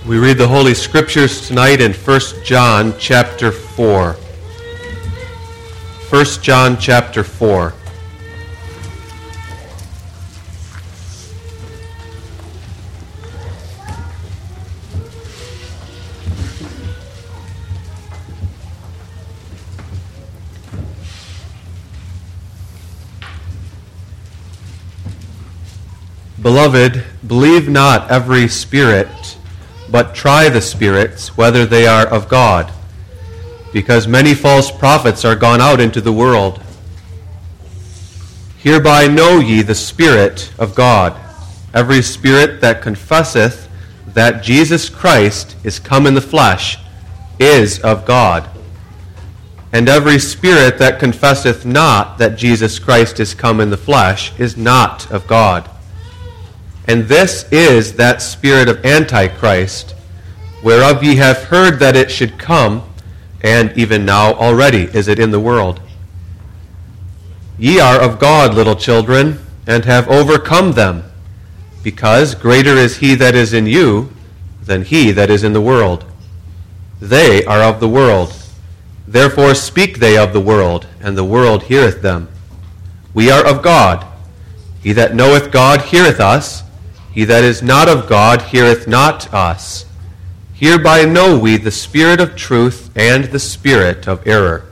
We read the Holy Scriptures tonight in 1 John chapter 4. 1 John chapter 4. Beloved, believe not every spirit, but try the spirits, whether they are of God, because many false prophets are gone out into the world. Hereby know ye the Spirit of God. Every spirit that confesseth that Jesus Christ is come in the flesh is of God. And every spirit that confesseth not that Jesus Christ is come in the flesh is not of God. And this is that spirit of Antichrist, whereof ye have heard that it should come, and even now already is it in the world. Ye are of God, little children, and have overcome them, because greater is he that is in you than he that is in the world. They are of the world. Therefore speak they of the world, and the world heareth them. We are of God. He that knoweth God heareth us. He that is not of God heareth not us. Hereby know we the spirit of truth and the spirit of error.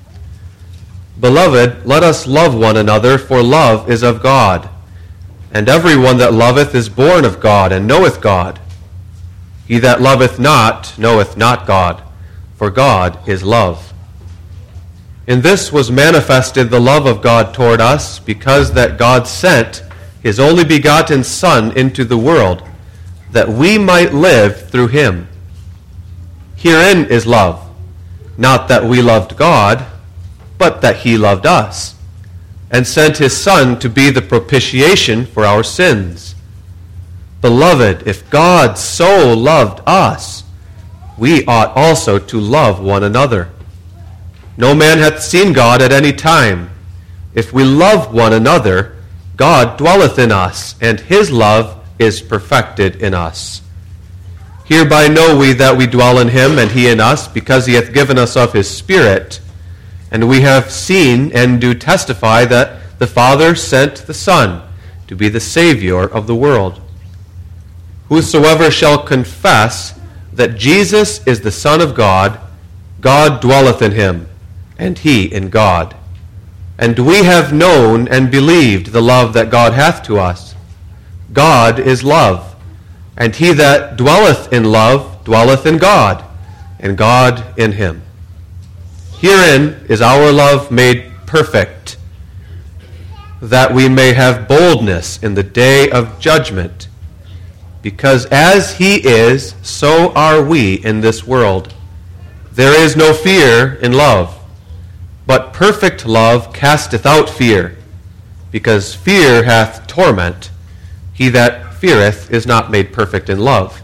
Beloved, let us love one another, for love is of God. And every one that loveth is born of God, and knoweth God. He that loveth not knoweth not God, for God is love. In this was manifested the love of God toward us, because that God sent his only begotten Son into the world, that we might live through him. Herein is love, not that we loved God, but that he loved us, and sent his Son to be the propitiation for our sins. Beloved, if God so loved us, we ought also to love one another. No man hath seen God at any time. If we love one another, God dwelleth in us, and his love is perfected in us. Hereby know we that we dwell in him, and he in us, because he hath given us of his Spirit. And we have seen and do testify that the Father sent the Son to be the Savior of the world. Whosoever shall confess that Jesus is the Son of God, God dwelleth in him, and he in God. And we have known and believed the love that God hath to us. God is love, and he that dwelleth in love dwelleth in God, and God in him. Herein is our love made perfect, that we may have boldness in the day of judgment, because as he is, so are we in this world. There is no fear in love, but perfect love casteth out fear, because fear hath torment. He that feareth is not made perfect in love.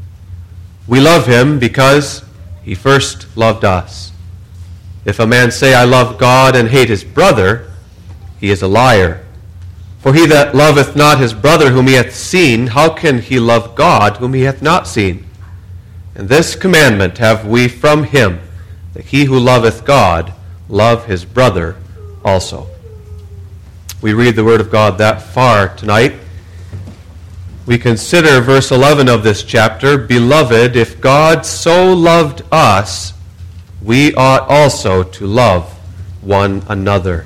We love him because he first loved us. If a man say, I love God, and hate his brother, he is a liar. For he that loveth not his brother whom he hath seen, how can he love God whom he hath not seen? And this commandment have we from him, that he who loveth God love his brother also. We read the word of God that far tonight. We consider verse 11 of this chapter. Beloved, if God so loved us, we ought also to love one another.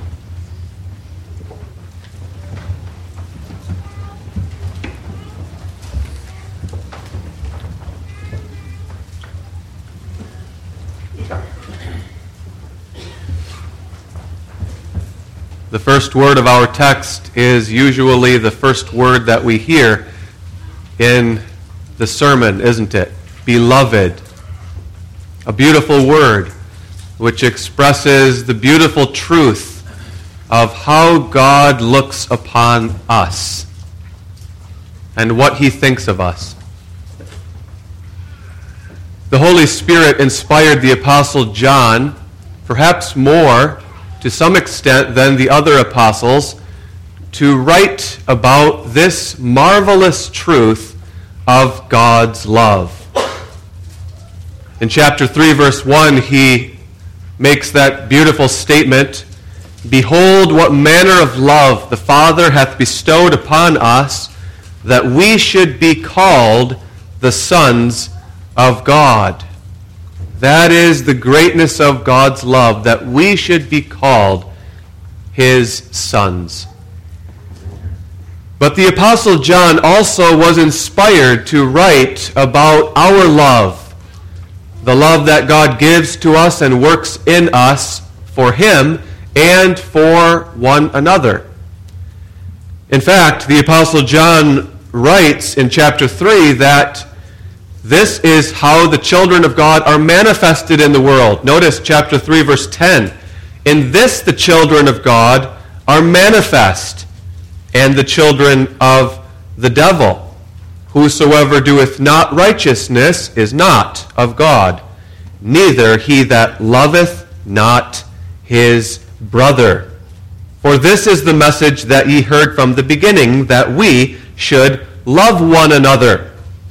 The first word of our text is usually the first word that we hear in the sermon, isn't it? Beloved. A beautiful word which expresses the beautiful truth of how God looks upon us and what he thinks of us. The Holy Spirit inspired the Apostle John, perhaps more to some extent than the other apostles, to write about this marvelous truth of God's love. In chapter 3, verse 1, he makes that beautiful statement, "Behold, what manner of love the Father hath bestowed upon us, that we should be called the sons of God." That is the greatness of God's love, that we should be called his sons. But the Apostle John also was inspired to write about our love, the love that God gives to us and works in us for him and for one another. In fact, the Apostle John writes in chapter 3 that this is how the children of God are manifested in the world. Notice chapter 3, verse 10. "In this the children of God are manifest, and the children of the devil. Whosoever doeth not righteousness is not of God, neither he that loveth not his brother. For this is the message that ye heard from the beginning, that we should love one another."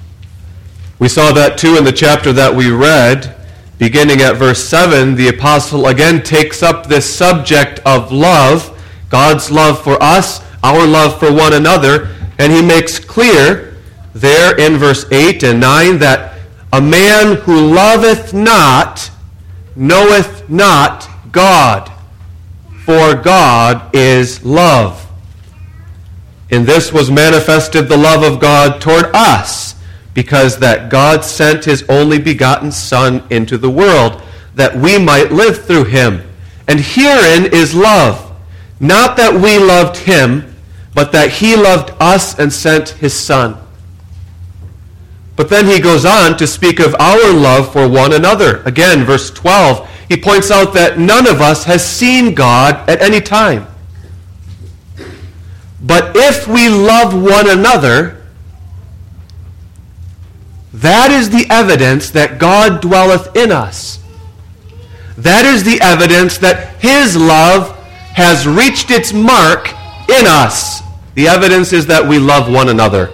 We saw that too in the chapter that we read. Beginning at verse 7, the apostle again takes up this subject of love, God's love for us, our love for one another, and he makes clear there in verse 8 and 9 that a man who loveth not knoweth not God, for God is love. In this was manifested the love of God toward us, because that God sent his only begotten Son into the world, that we might live through him. And herein is love, not that we loved him, but that he loved us and sent his Son. But then he goes on to speak of our love for one another. Again, verse 12, he points out that none of us has seen God at any time. But if we love one another, that is the evidence that God dwelleth in us. That is the evidence that his love has reached its mark in us. The evidence is that we love one another.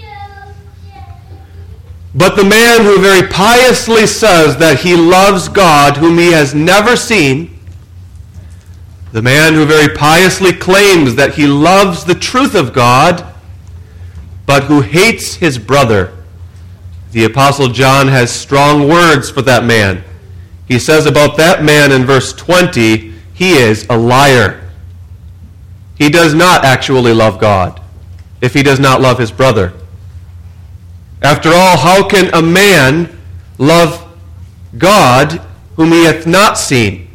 But the man who very piously says that he loves God whom he has never seen, the man who very piously claims that he loves the truth of God, but who hates his brother, the Apostle John has strong words for that man. He says about that man in verse 20, he is a liar. He does not actually love God if he does not love his brother. After all, how can a man love God whom he hath not seen?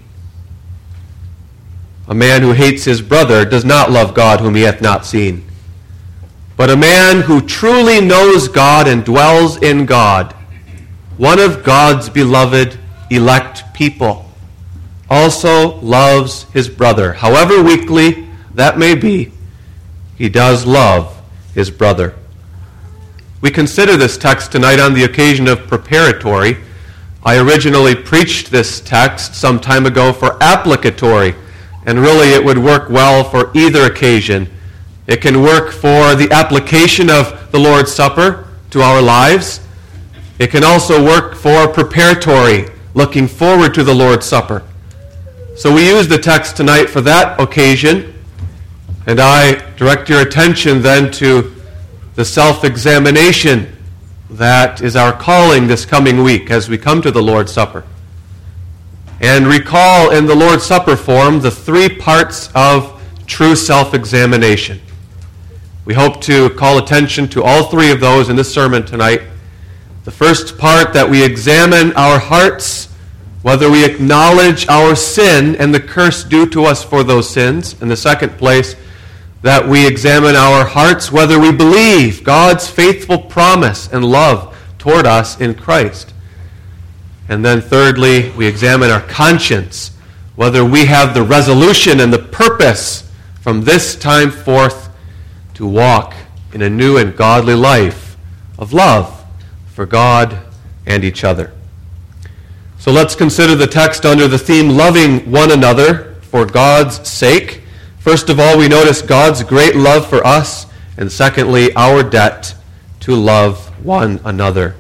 A man who hates his brother does not love God whom he hath not seen. But a man who truly knows God and dwells in God, one of God's beloved elect people, also loves his brother. However weakly that may be, he does love his brother. We consider this text tonight on the occasion of preparatory. I originally preached this text some time ago for applicatory, and really it would work well for either occasion. It can work for the application of the Lord's Supper to our lives. It can also work for preparatory, looking forward to the Lord's Supper. So we use the text tonight for that occasion, and I direct your attention then to the self-examination that is our calling this coming week as we come to the Lord's Supper. And recall in the Lord's Supper form the three parts of true self-examination. We hope to call attention to all three of those in this sermon tonight. The first part, that we examine our hearts, whether we acknowledge our sin and the curse due to us for those sins. In the second place, that we examine our hearts, whether we believe God's faithful promise and love toward us in Christ. And then thirdly, we examine our conscience, whether we have the resolution and the purpose from this time forth to walk in a new and godly life of love for God and each other. So let's consider the text under the theme, loving one another for God's sake. First of all, we notice God's great love for us, and secondly, our debt to love one another.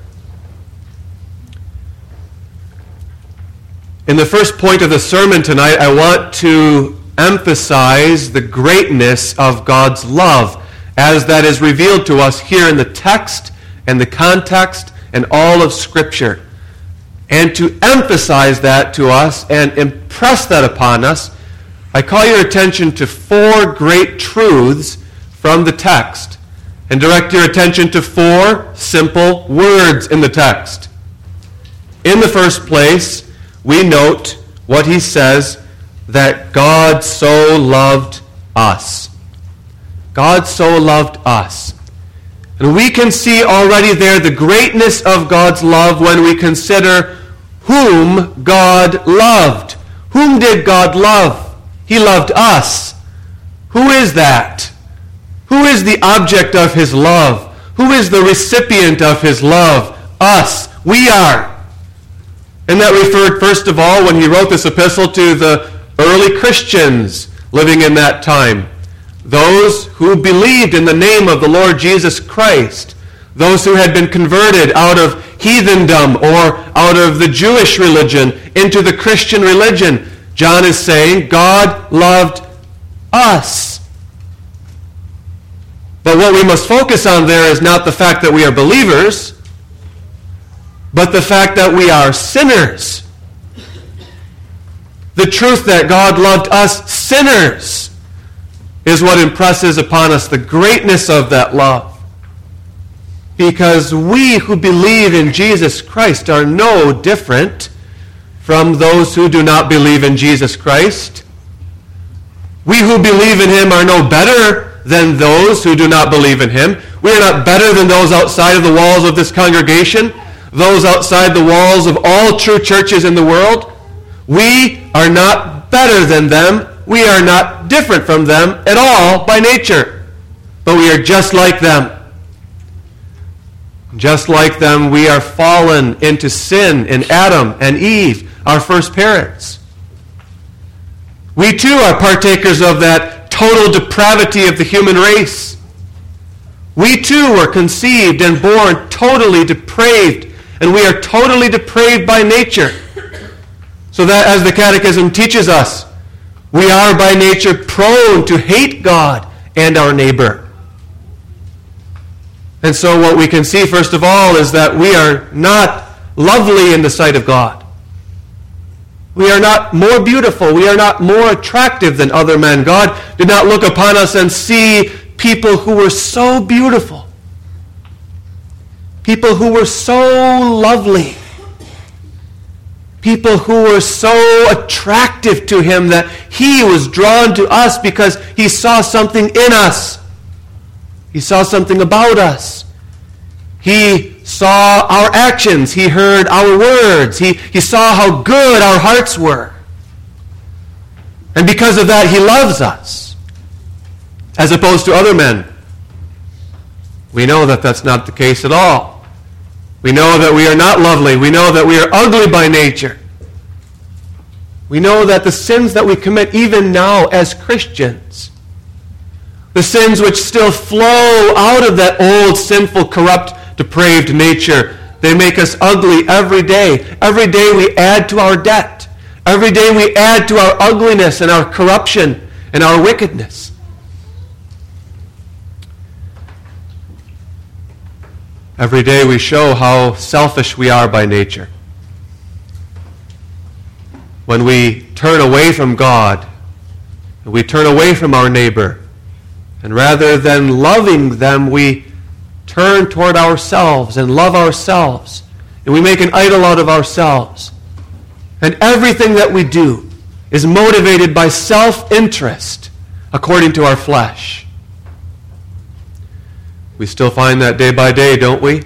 In the first point of the sermon tonight, I want to emphasize the greatness of God's love as that is revealed to us here in the text and the context and all of Scripture. And to emphasize that to us and impress that upon us, I call your attention to 4 great truths from the text and direct your attention to 4 simple words in the text. In the first place, we note what he says, that God so loved us. God so loved us. And we can see already there the greatness of God's love when we consider whom God loved. Whom did God love? He loved us. Who is that? Who is the object of his love? Who is the recipient of his love? Us. We are. And that referred, first of all, when he wrote this epistle to the early Christians living in that time. Those who believed in the name of the Lord Jesus Christ. Those who had been converted out of heathendom or out of the Jewish religion into the Christian religion. John is saying God loved us. But what we must focus on there is not the fact that we are believers, but the fact that we are sinners. The truth that God loved us sinners is what impresses upon us the greatness of that love. Because we who believe in Jesus Christ are no different from those who do not believe in Jesus Christ. We who believe in him are no better than those who do not believe in him. We are not better than those outside of the walls of this congregation, those outside the walls of all true churches in the world. We are not better than them. We are not different from them at all by nature. But we are just like them. Just like them, we are fallen into sin in Adam and Eve, our first parents. We too are partakers of that total depravity of the human race. We too were conceived and born totally depraved, and we are totally depraved by nature. So that, as the Catechism teaches us, we are by nature prone to hate God and our neighbor. And so what we can see, first of all, is that we are not lovely in the sight of God. We are not more beautiful. We are not more attractive than other men. God did not look upon us and see people who were so beautiful. People who were so lovely. People who were so attractive to him that he was drawn to us because he saw something in us. He saw something about us. He saw our actions. He heard our words. He saw how good our hearts were. And because of that, he loves us, as opposed to other men. We know that that's not the case at all. We know that we are not lovely. We know that we are ugly by nature. We know that the sins that we commit even now as Christians, the sins which still flow out of that old, sinful, corrupt, depraved nature, they make us ugly every day. Every day we add to our debt. Every day we add to our ugliness and our corruption and our wickedness. Every day we show how selfish we are by nature. When we turn away from God, we turn away from our neighbor, and rather than loving them, we turn toward ourselves and love ourselves. And we make an idol out of ourselves. And everything that we do is motivated by self-interest according to our flesh. We still find that day by day, don't we?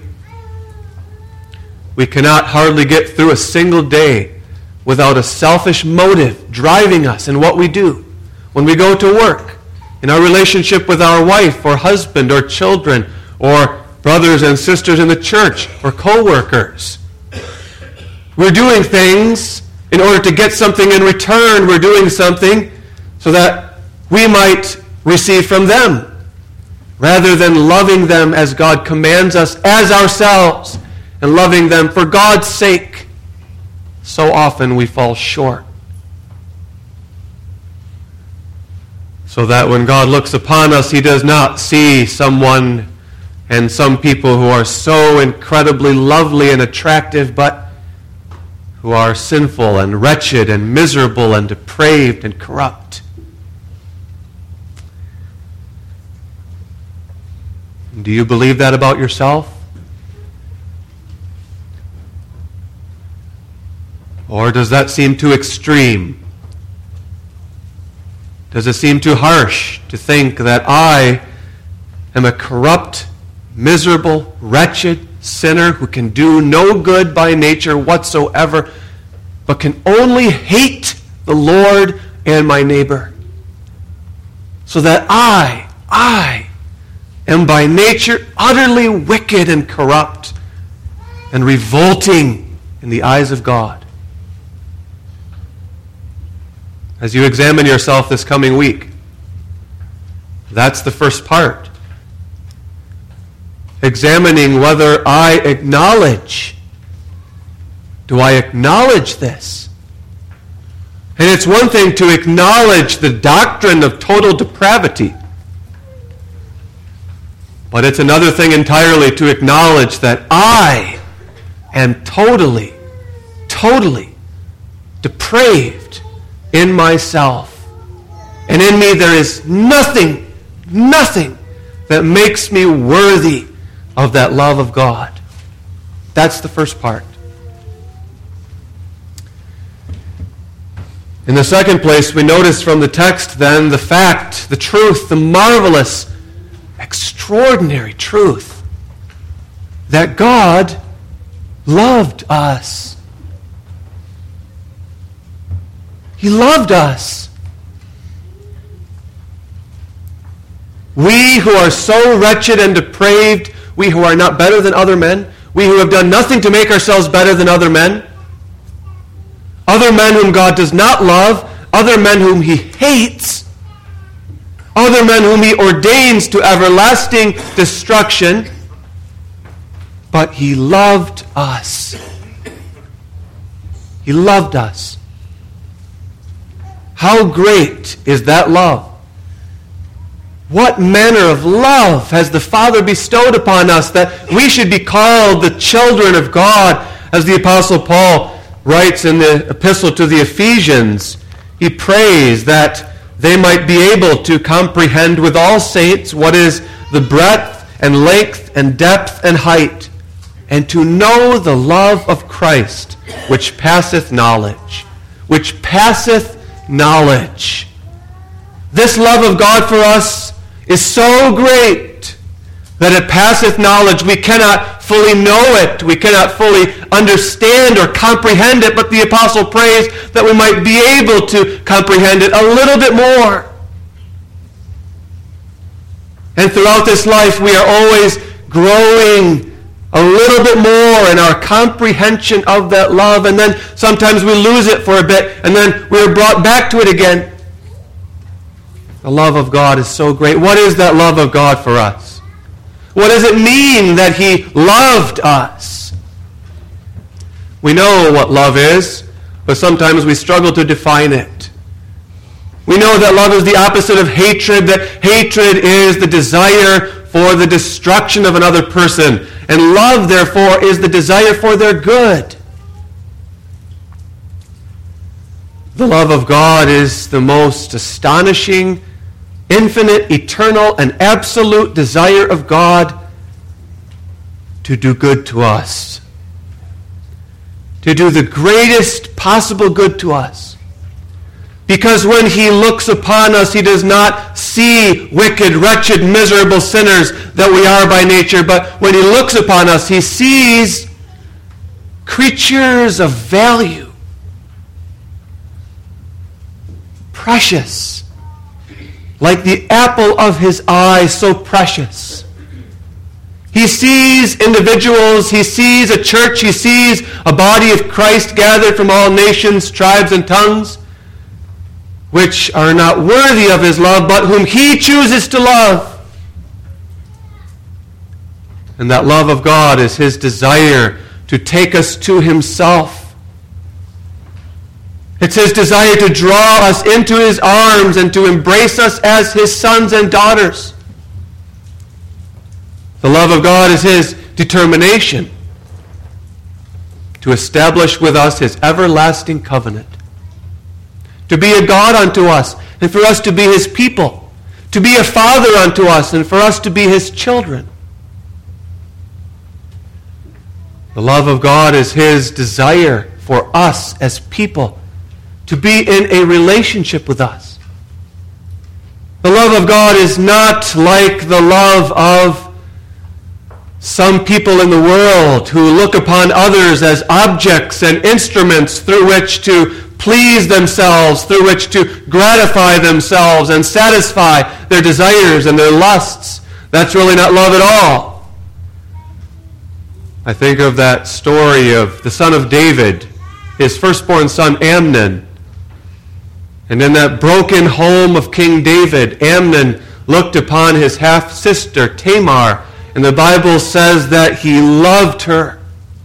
We cannot hardly get through a single day without a selfish motive driving us in what we do. When we go to work, in our relationship with our wife or husband or children or brothers and sisters in the church or co-workers. We're doing things in order to get something in return. We're doing something so that we might receive from them. rather than loving them as God commands us as ourselves and loving them for God's sake, so often we fall short. So that when God looks upon us, he does not see someone and some people who are so incredibly lovely and attractive, but who are sinful and wretched and miserable and depraved and corrupt. Do you believe that about yourself? Or does that seem too extreme? Does it seem too harsh to think that I am a corrupt, miserable, wretched sinner who can do no good by nature whatsoever, but can only hate the Lord and my neighbor? So that I am by nature utterly wicked and corrupt and revolting in the eyes of God. As you examine yourself this coming week, that's the first part. Examining whether I acknowledge. Do I acknowledge this? And it's one thing to acknowledge the doctrine of total depravity. But it's another thing entirely to acknowledge that I am totally depraved in myself. And in me there is nothing that makes me worthy of that love of God. That's the first part. In the second place, we notice from the text then the fact, the truth, the marvelous, extraordinary truth that God loved us. He loved us. We who are so wretched and depraved, we who are not better than other men, we who have done nothing to make ourselves better than other men whom God does not love, other men whom he hates, other men whom he ordains to everlasting destruction, but he loved us. He loved us. How great is that love? What manner of love has the Father bestowed upon us that we should be called the children of God? As the Apostle Paul writes in the epistle to the Ephesians, he prays that they might be able to comprehend with all saints what is the breadth and length and depth and height, and to know the love of Christ, which passeth knowledge. Which passeth knowledge. This love of God for us is so great that it passeth knowledge. We cannot fully know it. We cannot fully understand or comprehend it, but the apostle prays that we might be able to comprehend it a little bit more. And throughout this life, we are always growing a little bit more in our comprehension of that love, and then sometimes we lose it for a bit, and then we're brought back to it again. The love of God is so great. What is that love of God for us? What does it mean that he loved us? We know what love is, but sometimes we struggle to define it. We know that love is the opposite of hatred, that hatred is the desire for the destruction of another person, and love, therefore, is the desire for their good. The love of God is the most astonishing, infinite, eternal, and absolute desire of God to do good to us. To do the greatest possible good to us. Because when he looks upon us, he does not see wicked, wretched, miserable sinners that we are by nature, but when he looks upon us, he sees creatures of value. Precious. Like the apple of his eye, so precious. He sees individuals, he sees a church, he sees a body of Christ gathered from all nations, tribes, and tongues, which are not worthy of his love, but whom he chooses to love. And that love of God is his desire to take us to himself. It's his desire to draw us into his arms and to embrace us as his sons and daughters. The love of God is his determination to establish with us his everlasting covenant, to be a God unto us, and for us to be his people, to be a father unto us, and for us to be his children. The love of God is his desire for us as people to be in a relationship with us. The love of God is not like the love of some people in the world who look upon others as objects and instruments through which to please themselves, through which to gratify themselves and satisfy their desires and their lusts. That's really not love at all. I think of that story of the son of David, his firstborn son Amnon. And in that broken home of King David, Amnon looked upon his half-sister Tamar, and the Bible says that he loved her.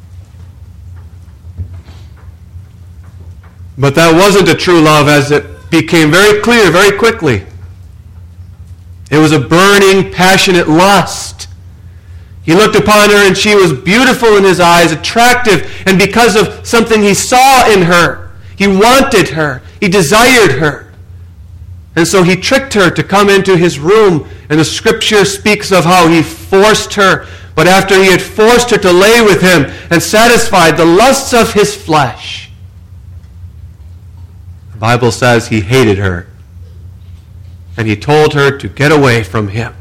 But that wasn't a true love, as it became very clear very quickly. It was a burning, passionate lust. He looked upon her and she was beautiful in his eyes, attractive, and because of something he saw in her, he wanted her, he desired her. And so he tricked her to come into his room, and the scripture speaks of how he forced her. But after he had forced her to lay with him and satisfied the lusts of his flesh, the Bible says he hated her, and he told her to get away from him.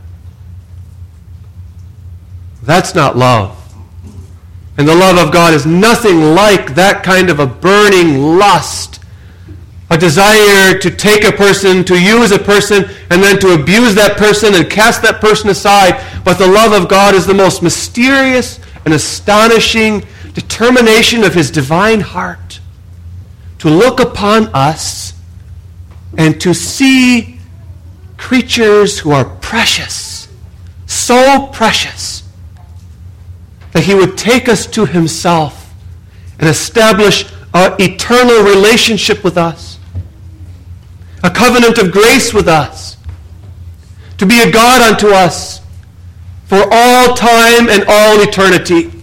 That's not love. And the love of God is nothing like that kind of a burning lust, a desire to take a person, to use a person, and then to abuse that person and cast that person aside. But the love of God is the most mysterious and astonishing determination of his divine heart to look upon us and to see creatures who are precious, so precious, that he would take us to himself and establish an eternal relationship with us, a covenant of grace with us, to be a God unto us for all time and all eternity.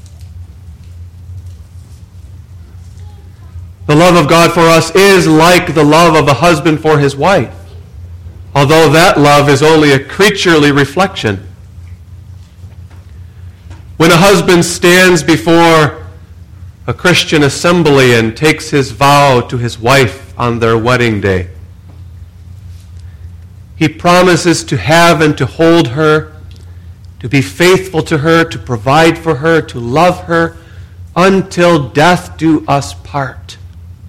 The love of God for us is like the love of a husband for his wife, although that love is only a creaturely reflection. When a husband stands before a Christian assembly and takes his vow to his wife on their wedding day, he promises to have and to hold her, to be faithful to her, to provide for her, to love her, until death do us part.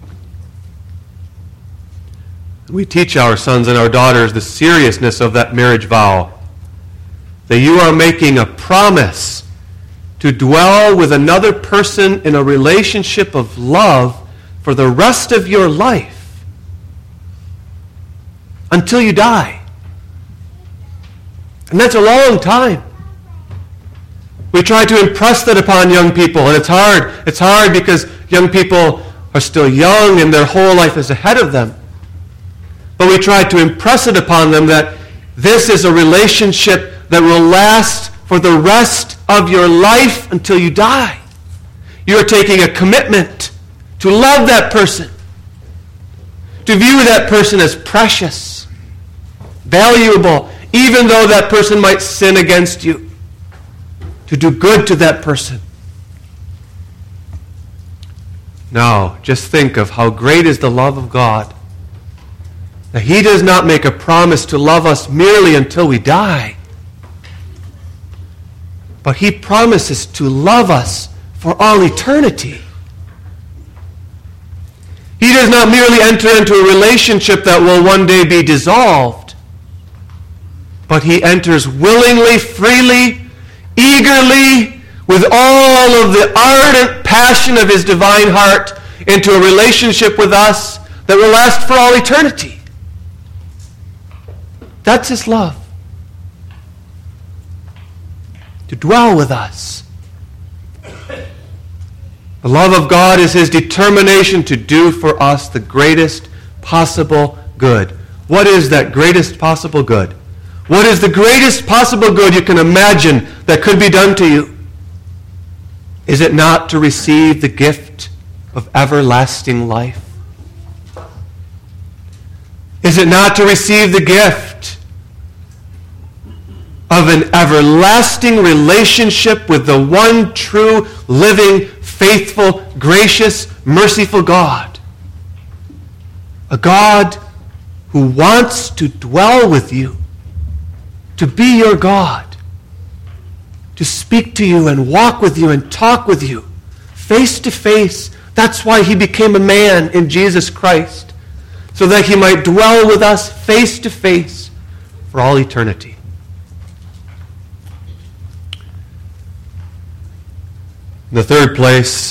We teach our sons and our daughters the seriousness of that marriage vow, that you are making a promise to dwell with another person in a relationship of love for the rest of your life, until you die. And that's a long time. We try to impress that upon young people, and it's hard. It's hard because young people are still young and their whole life is ahead of them. But we try to impress it upon them that this is a relationship that will last for the rest of your life until you die. You are taking a commitment to love that person, to view that person as precious, valuable, even though that person might sin against you, to do good to that person. Now, just think of how great is the love of God, that he does not make a promise to love us merely until we die, but he promises to love us for all eternity. He does not merely enter into a relationship that will one day be dissolved, but he enters willingly, freely, eagerly, with all of the ardent passion of his divine heart into a relationship with us that will last for all eternity. That's his love. to dwell with us. The love of God is his determination to do for us the greatest possible good. What is that greatest possible good? What is the greatest possible good you can imagine that could be done to you? Is it not to receive the gift of everlasting life? Is it not to receive the gift of an everlasting relationship with the one true, living, faithful, gracious, merciful God? A God who wants to dwell with you, to be your God, to speak to you and walk with you and talk with you face to face. That's why he became a man in Jesus Christ, so that he might dwell with us face to face for all eternity. In the third place,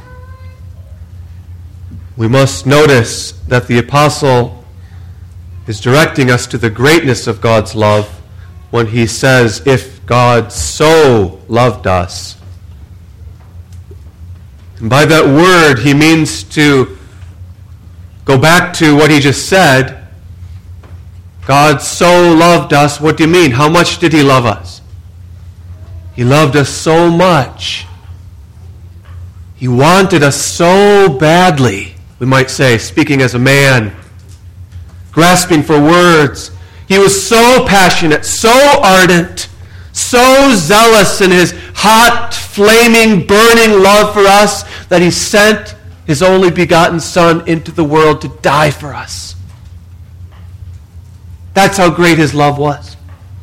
we must notice that the apostle is directing us to the greatness of God's love when he says, if God so loved us. And by that word, he means to go back to what he just said. God so loved us. What do you mean? How much did he love us? He loved us so much. He wanted us so badly, we might say, speaking as a man, grasping for words. He was so passionate, so ardent, so zealous in his hot, flaming, burning love for us that he sent his only begotten Son into the world to die for us. That's how great his love was.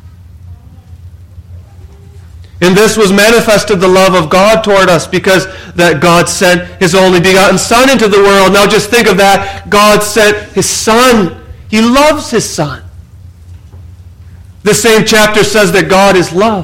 In this was manifested the love of God toward us, because that God sent his only begotten Son into the world. Now just think of that. God sent his Son. He loves his Son. The same chapter says that God is love.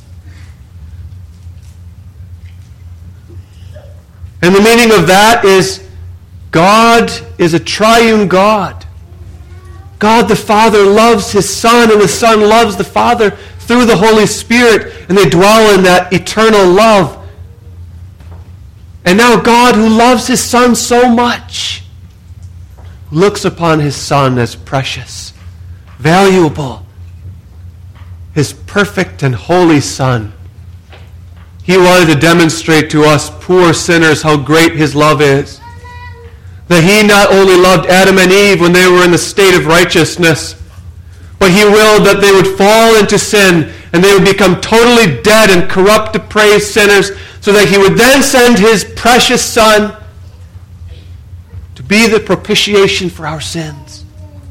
And the meaning of that is God is a triune God. God the Father loves his Son, and the Son loves the Father through the Holy Spirit, and they dwell in that eternal love. And now God, who loves his Son so much, looks upon his Son as precious, valuable, his perfect and holy Son. He wanted to demonstrate to us poor sinners how great his love is. That he not only loved Adam and Eve when they were in the state of righteousness, but he willed that they would fall into sin and they would become totally dead and corrupt, depraved sinners, so that he would then send his precious Son to be the propitiation for our sins.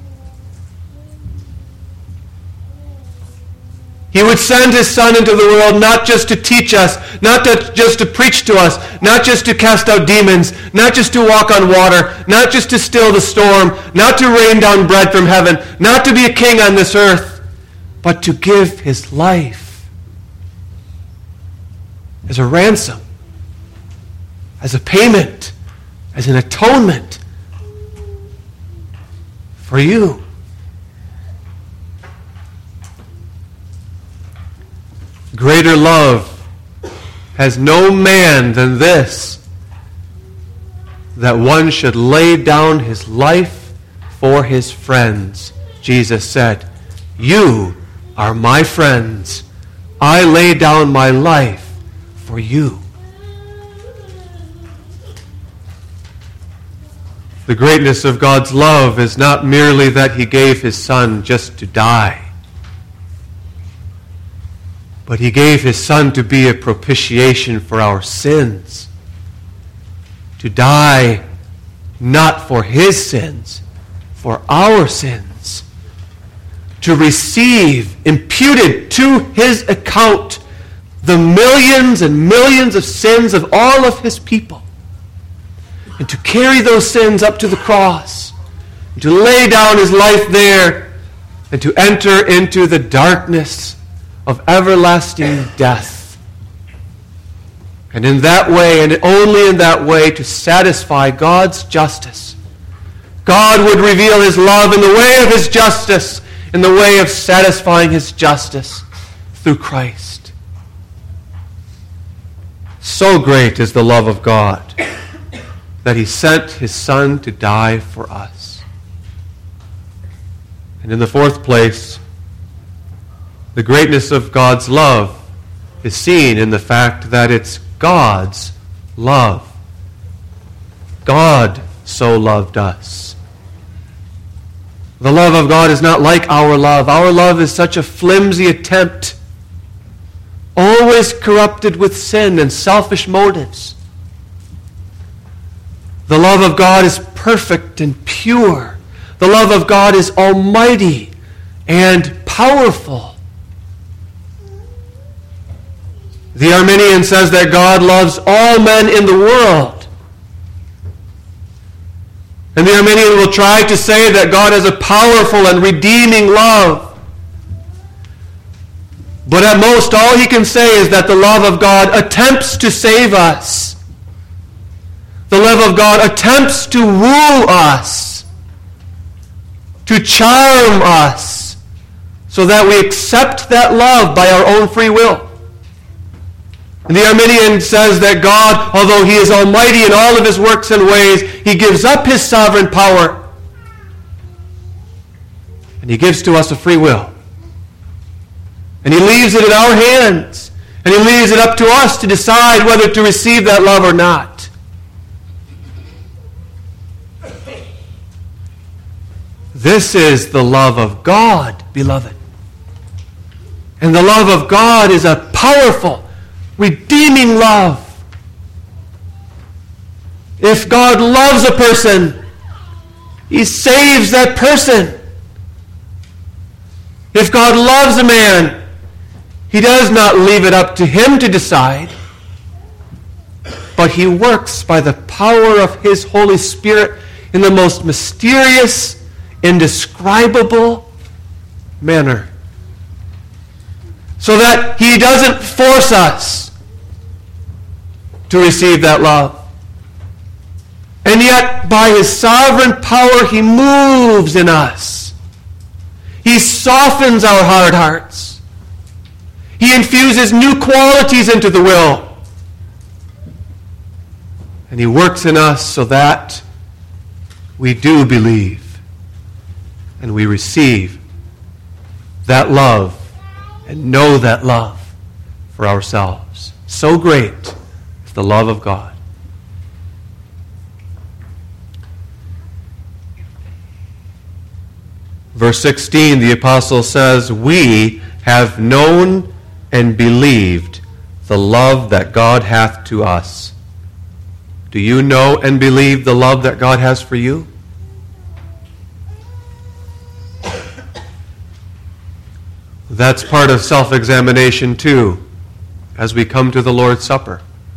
He would send his Son into the world not just to teach us, not just to preach to us, not just to cast out demons, not just to walk on water, not just to still the storm, not to rain down bread from heaven, not to be a king on this earth, but to give his life as a ransom, as a payment, as an atonement for you. Greater love has no man than this, that one should lay down his life for his friends. Jesus said, "You are my friends. I lay down my life for you." The greatness of God's love is not merely that he gave his Son just to die, but he gave his Son to be a propitiation for our sins. To die not for his sins, for our sins. To receive, imputed to his account, the millions and millions of sins of all of his people. And to carry those sins up to the cross. And to lay down his life there. And to enter into the darkness of everlasting death. And in that way, and only in that way, to satisfy God's justice. God would reveal his love in the way of his justice, in the way of satisfying his justice through Christ. So great is the love of God that he sent his Son to die for us. And in the fourth place, the greatness of God's love is seen in the fact that it's God's love. God so loved us. The love of God is not like our love. Our love is such a flimsy attempt, always corrupted with sin and selfish motives. The love of God is perfect and pure. The love of God is almighty and powerful. The Arminian says that God loves all men in the world. And the Arminian will try to say that God has a powerful and redeeming love. But at most, all he can say is that the love of God attempts to save us. The love of God attempts to woo us, to charm us, so that we accept that love by our own free will. And the Arminian says that God, although he is almighty in all of his works and ways, he gives up his sovereign power. And he gives to us a free will. And he leaves it in our hands. And he leaves it up to us to decide whether to receive that love or not. This is the love of God, beloved. And the love of God is a powerful, redeeming love. If God loves a person, he saves that person. If God loves a man, he does not leave it up to him to decide, but he works by the power of his Holy Spirit in the most mysterious, indescribable manner, so that he doesn't force us to receive that love. And yet, by his sovereign power, he moves in us. He softens our hard hearts. He infuses new qualities into the will. And he works in us so that we do believe and we receive that love and know that love for ourselves. So great is the love of God. Verse 16, the apostle says, "We have known and believed the love that God hath to us." Do you know and believe the love that God has for you? That's part of self-examination too, as we come to the Lord's Supper.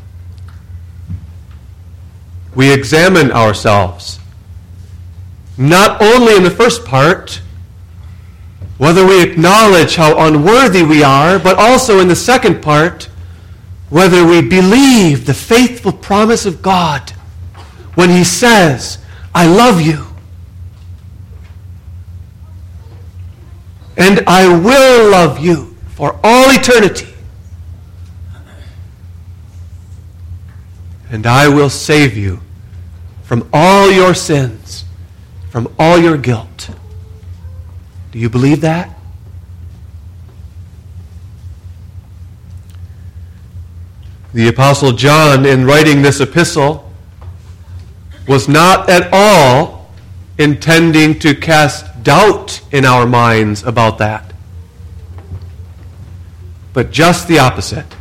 We examine ourselves, not only in the first part, whether we acknowledge how unworthy we are, but also in the second part, whether we believe the faithful promise of God when he says, "I love you, and I will love you for all eternity, and I will save you from all your sins, from all your guilt." Do you believe that? The Apostle John, in writing this epistle, was not at all intending to cast doubt in our minds about that, but just the opposite.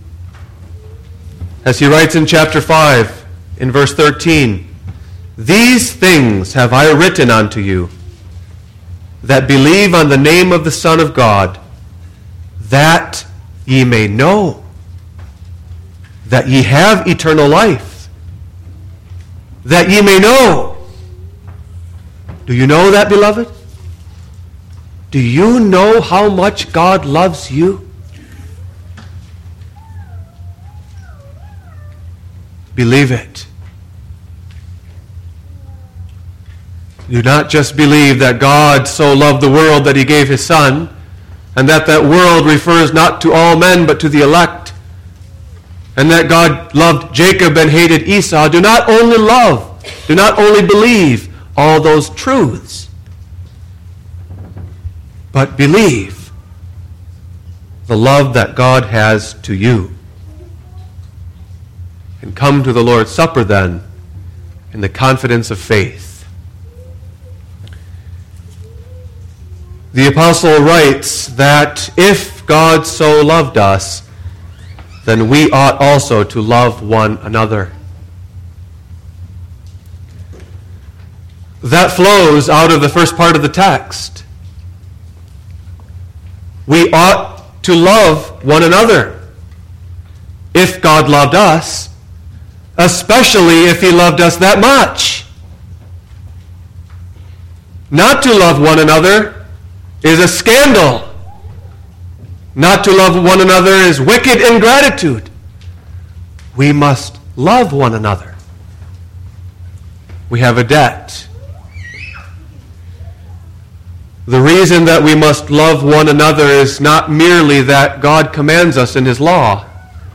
As he writes in chapter 5, in verse 13, "These things have I written unto you, that believe on the name of the Son of God, that ye may know that ye have eternal life." That ye may know. Do you know that, beloved? Do you know how much God loves you? Believe it. Do not just believe that God so loved the world that he gave his Son, and that world refers not to all men but to the elect. and that God loved Jacob and hated Esau, do not only love, do not only believe all those truths, but believe the love that God has to you. And come to the Lord's Supper then in the confidence of faith. The apostle writes that if God so loved us, then we ought also to love one another. That flows out of the first part of the text. We ought to love one another. If God loved us, especially if he loved us that much. Not to love one another is a scandal. Not to love one another is wicked ingratitude. We must love one another. We have a debt. The reason that we must love one another is not merely that God commands us in his law.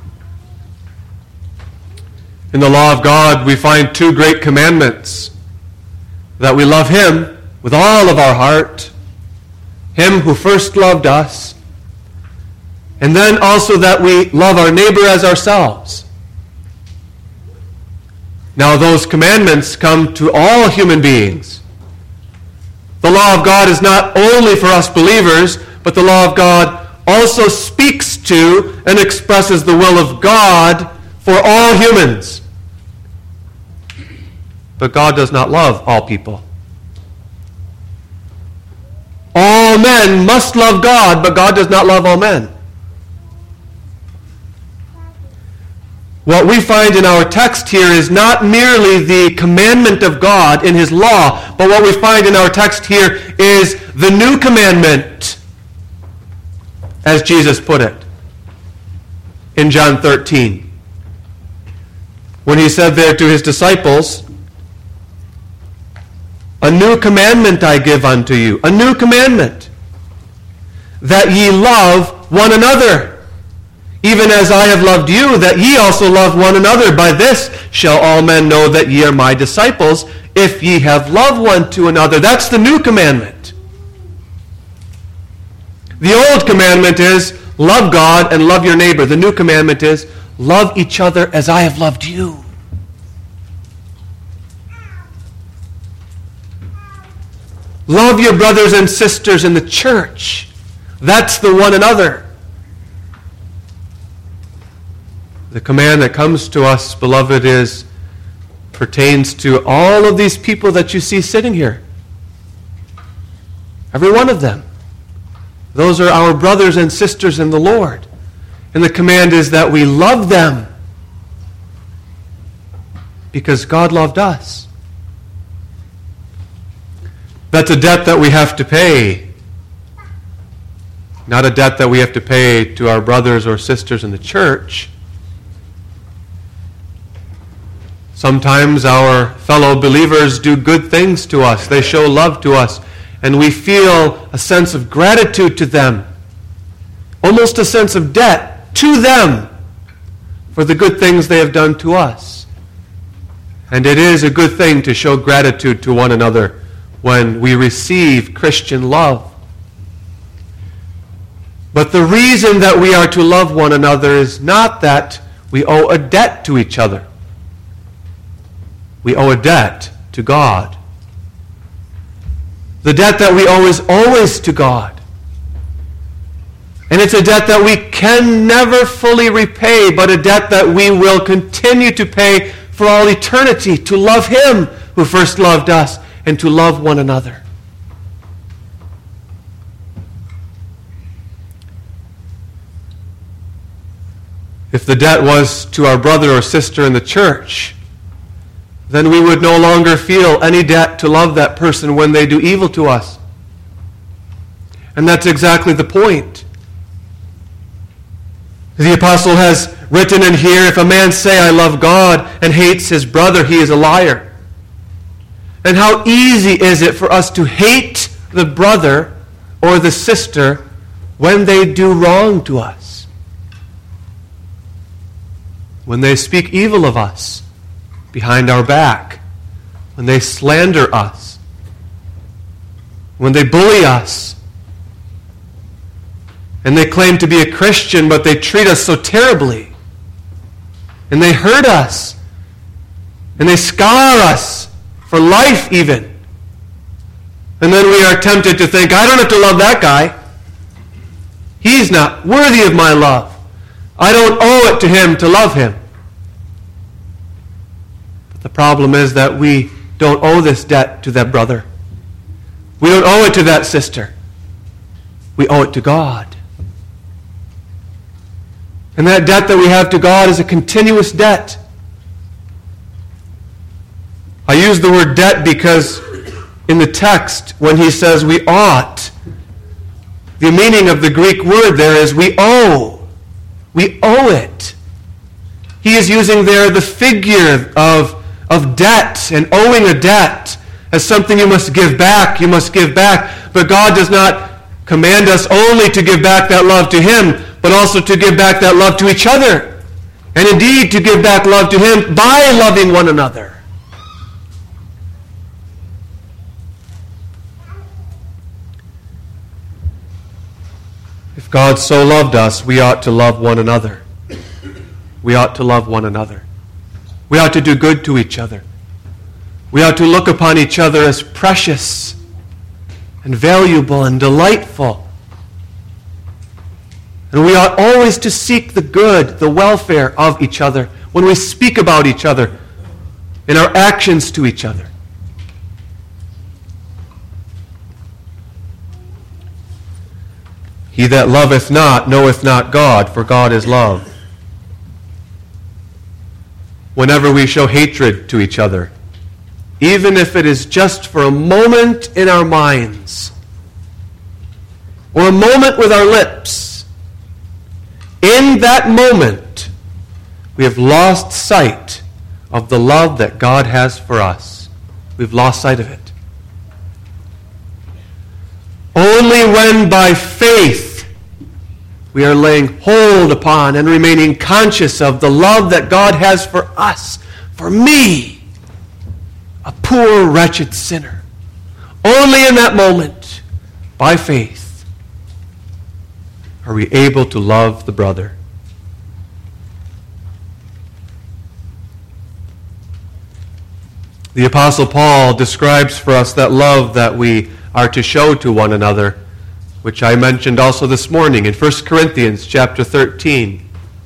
In the law of God, we find two great commandments. That we love him with all of our heart, him who first loved us, and then also that we love our neighbor as ourselves. Now those commandments come to all human beings. The law of God is not only for us believers, but the law of God also speaks to and expresses the will of God for all humans. But God does not love all people. All men must love God, but God does not love all men. What we find in our text here is not merely the commandment of God in his law, but what we find in our text here is the new commandment, as Jesus put it in John 13. When he said there to his disciples, "A new commandment I give unto you, a new commandment, that ye love one another. Even as I have loved you, that ye also love one another. By this shall all men know that ye are my disciples, if ye have love one to another." That's the new commandment. The old commandment is, love God and love your neighbor. The new commandment is, love each other as I have loved you. Love your brothers and sisters in the church. That's the one another. The command that comes to us, beloved, pertains to all of these people that you see sitting here. Every one of them. Those are our brothers and sisters in the Lord. And the command is that we love them because God loved us. That's a debt that we have to pay. Not a debt that we have to pay to our brothers or sisters in the church. Sometimes our fellow believers do good things to us. They show love to us. And we feel a sense of gratitude to them. Almost a sense of debt to them for the good things they have done to us. And it is a good thing to show gratitude to one another when we receive Christian love. But the reason that we are to love one another is not that we owe a debt to each other. We owe a debt to God. The debt that we owe is always to God. And it's a debt that we can never fully repay, but a debt that we will continue to pay for all eternity, to love him who first loved us and to love one another. If the debt was to our brother or sister in the church, then we would no longer feel any debt to love that person when they do evil to us. And that's exactly the point. The apostle has written in here, if a man say, I love God, and hates his brother, he is a liar. And how easy is it for us to hate the brother or the sister when they do wrong to us? when they speak evil of us behind our back, when they slander us, when they bully us, and they claim to be a Christian, but they treat us so terribly, and they hurt us, and they scar us for life even. And then we are tempted to think, I don't have to love that guy. He's not worthy of my love. I don't owe it to him to love him. But the problem is that we don't owe this debt to that brother. We don't owe it to that sister. We owe it to God. And that debt that we have to God is a continuous debt. I use the word debt because in the text, when he says we ought, the meaning of the Greek word there is we owe. We owe it. He is using there the figure of debt and owing a debt as something you must give back. You must give back. But God does not command us only to give back that love to him, but also to give back that love to each other. And indeed to give back love to him by loving one another. If God so loved us, we ought to love one another. We ought to love one another. We ought to do good to each other. We ought to look upon each other as precious and valuable and delightful. And we ought always to seek the good, the welfare of each other when we speak about each other, in our actions to each other. He that loveth not knoweth not God, for God is love. Whenever we show hatred to each other, even if it is just for a moment in our minds, or a moment with our lips, in that moment, we have lost sight of the love that God has for us. We've lost sight of it. Only when by faith we are laying hold upon and remaining conscious of the love that God has for us, for me, a poor, wretched sinner. Only in that moment, by faith, are we able to love the brother. The Apostle Paul describes for us that love that we are to show to one another, which I mentioned also this morning in 1 Corinthians chapter 13.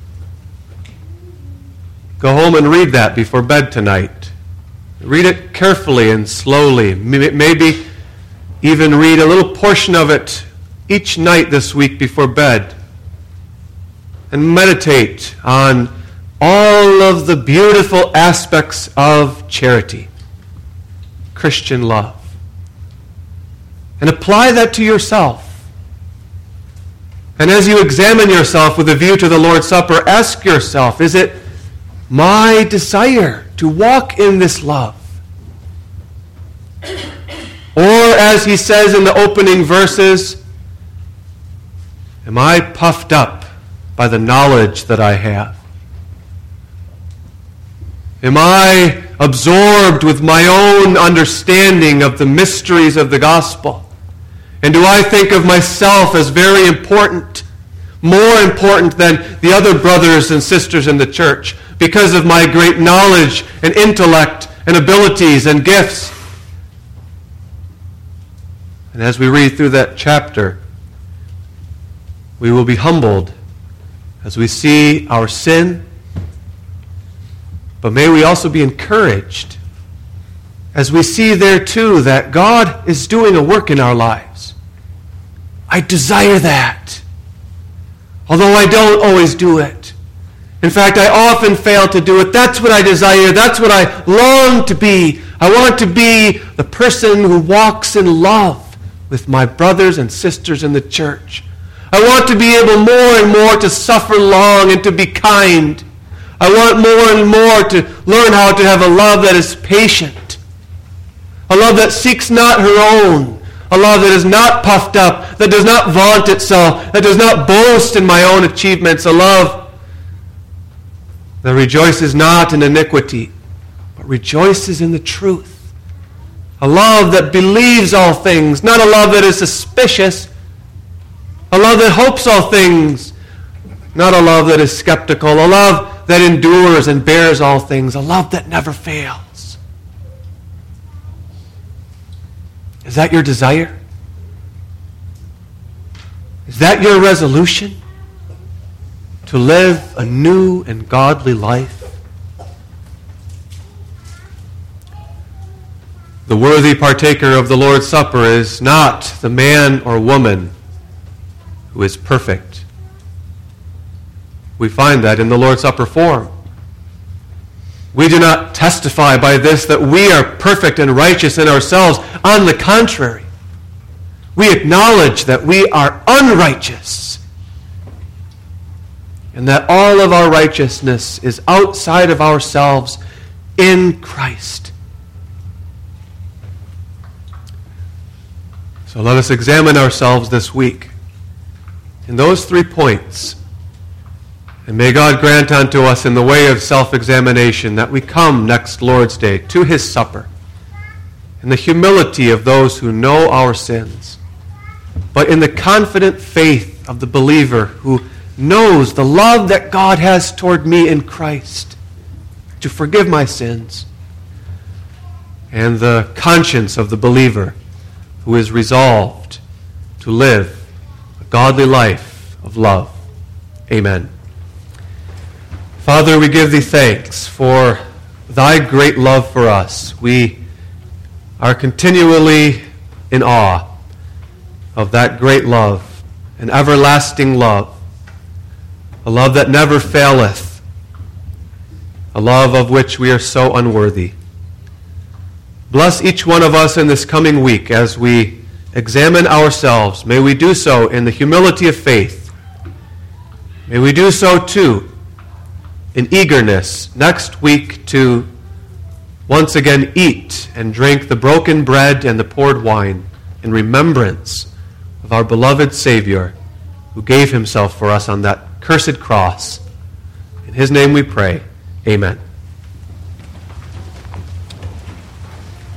Go home and read that before bed tonight. Read it carefully and slowly. Maybe even read a little portion of it each night this week before bed. And meditate on all of the beautiful aspects of charity, Christian love. And apply that to yourself. And as you examine yourself with a view to the Lord's Supper, ask yourself, is it my desire to walk in this love? Or as he says in the opening verses, am I puffed up by the knowledge that I have? Am I absorbed with my own understanding of the mysteries of the gospel? And do I think of myself as very important, more important than the other brothers and sisters in the church, because of my great knowledge and intellect and abilities and gifts? And as we read through that chapter, we will be humbled as we see our sin, but may we also be encouraged as we see there too that God is doing a work in our lives. I desire that, although I don't always do it. In fact, I often fail to do it. That's what I desire. That's what I long to be. I want to be the person who walks in love with my brothers and sisters in the church. I want to be able more and more to suffer long and to be kind. I want more and more to learn how to have a love that is patient, a love that seeks not her own, a love that is not puffed up, that does not vaunt itself, that does not boast in my own achievements, a love that rejoices not in iniquity, but rejoices in the truth. A love that believes all things, not a love that is suspicious. A love that hopes all things, not a love that is skeptical. A love that endures and bears all things. A love that never fails. Is that your desire? Is that your resolution? To live a new and godly life? The worthy partaker of the Lord's Supper is not the man or woman who is perfect. We find that in the Lord's Supper form. We do not testify by this that we are perfect and righteous in ourselves. On the contrary, we acknowledge that we are unrighteous and that all of our righteousness is outside of ourselves in Christ. So let us examine ourselves this week in those 3 points. And may God grant unto us in the way of self-examination that we come next Lord's Day to His supper in the humility of those who know our sins, but in the confident faith of the believer who knows the love that God has toward me in Christ to forgive my sins, and the conscience of the believer who is resolved to live a godly life of love. Amen. Father, we give Thee thanks for Thy great love for us. We are continually in awe of that great love, an everlasting love, a love that never faileth, a love of which we are so unworthy. Bless each one of us in this coming week as we examine ourselves. May we do so in the humility of faith. May we do so, too, in eagerness next week to once again eat and drink the broken bread and the poured wine in remembrance of our beloved Savior who gave Himself for us on that cursed cross. In His name we pray. Amen.